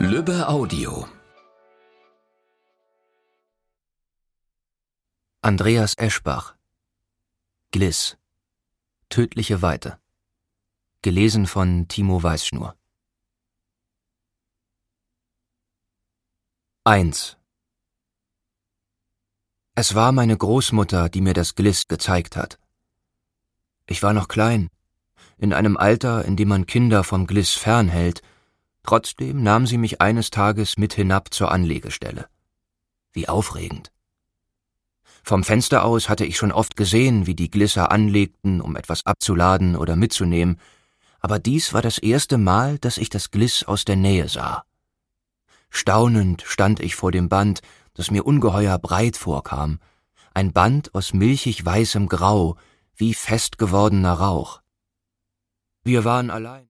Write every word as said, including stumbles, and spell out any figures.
Lübbe Audio. Andreas Eschbach. Gliss. Tödliche Weite. Gelesen von Timo Weißschnur. eins. Es war meine Großmutter, die mir das Gliss gezeigt hat. Ich war noch klein, in einem Alter, in dem man Kinder vom Gliss fernhält. Trotzdem nahm sie mich eines Tages mit hinab zur Anlegestelle. Wie aufregend. Vom Fenster aus hatte ich schon oft gesehen, wie die Glisser anlegten, um etwas abzuladen oder mitzunehmen, aber dies war das erste Mal, dass ich das Gliss aus der Nähe sah. Staunend stand ich vor dem Band, das mir ungeheuer breit vorkam, ein Band aus milchig weißem Grau, wie fest gewordener Rauch. Wir waren allein.